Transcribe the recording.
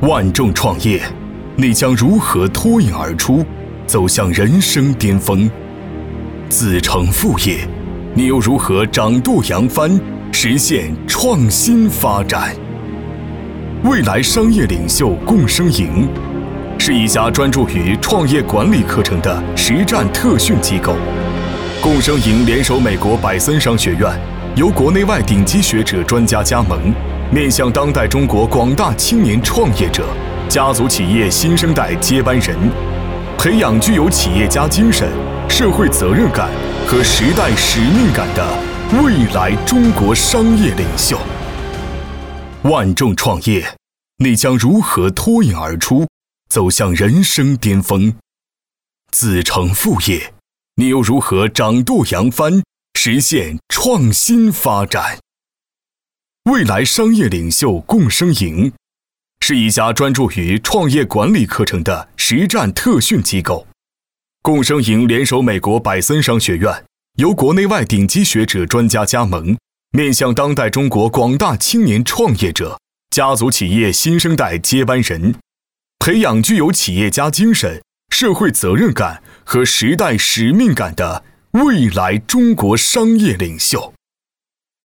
万众创业，你将如何脱颖而出，走向人生巅峰？子承父业，你又如何掌舵扬帆，实现创新发展？未来商业领袖共生营是一家专注于创业管理课程的实战特训机构。共生营联手美国百森商学院，由国内外顶级学者专家加盟，面向当代中国广大青年创业者、家族企业新生代接班人，培养具有企业家精神、社会责任感和时代使命感的未来中国商业领袖。万众创业，你将如何脱颖而出，走向人生巅峰？子承父业，你又如何掌舵扬帆，实现创新发展？未来商业领袖共生营是一家专注于创业管理课程的实战特训机构。共生营联手美国百森商学院，由国内外顶级学者专家加盟，面向当代中国广大青年创业者、家族企业新生代接班人，培养具有企业家精神、社会责任感和时代使命感的未来中国商业领袖。